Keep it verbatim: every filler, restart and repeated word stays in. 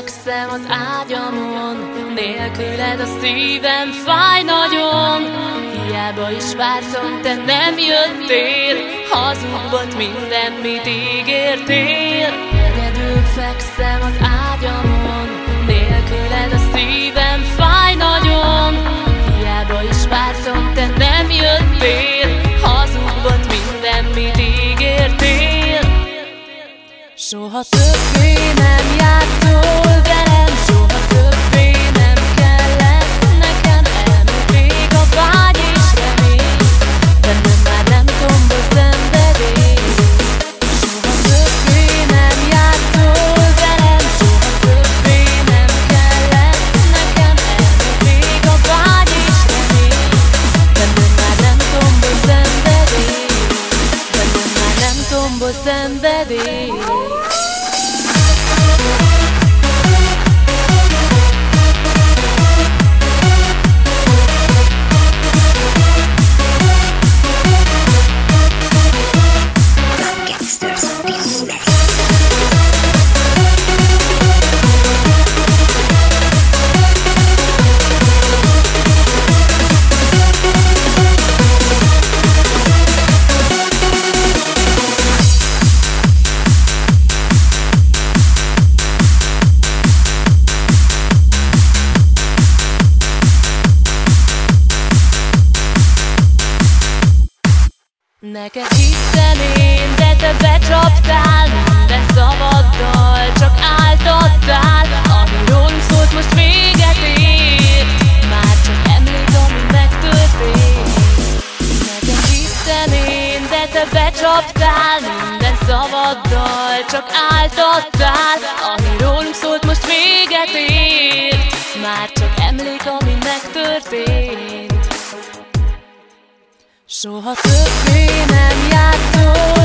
fekszem az ágyamon, nélküled a szívem fáj nagyon. Hiába is vártam, te nem jöttél, hazug volt minden, mit ígértél. Egyedül fekszem az ágyamon, nélküled a szívem fáj nagyon. Hiába is vártam, te nem jöttél, hazug volt minden, mit ígértél. Soha többé nem játszol velem, soha többé nem kell lesz nekem. Elmúlt rég a vágy és remény, bennem már nem tombol szenvedély. Soha többé nem játszol velem, soha többé nem kell lesz nekem. Elmúlt rég a vágy és remény, bennem már nem tombol szenvedély, bennem már nem tombol szenvedély. Neked hittem én, de te becsaptál, minden szavaddal csak áltattál. Ami rólunk szólt, most véget ér, már csak emlék, ami megtörtént. Neked hittem én, de te becsaptál, minden szavaddal csak áltattál. Ami rólunk szólt, most véget ér, már csak emlék, ami megtörtént. Soha többé nem játszol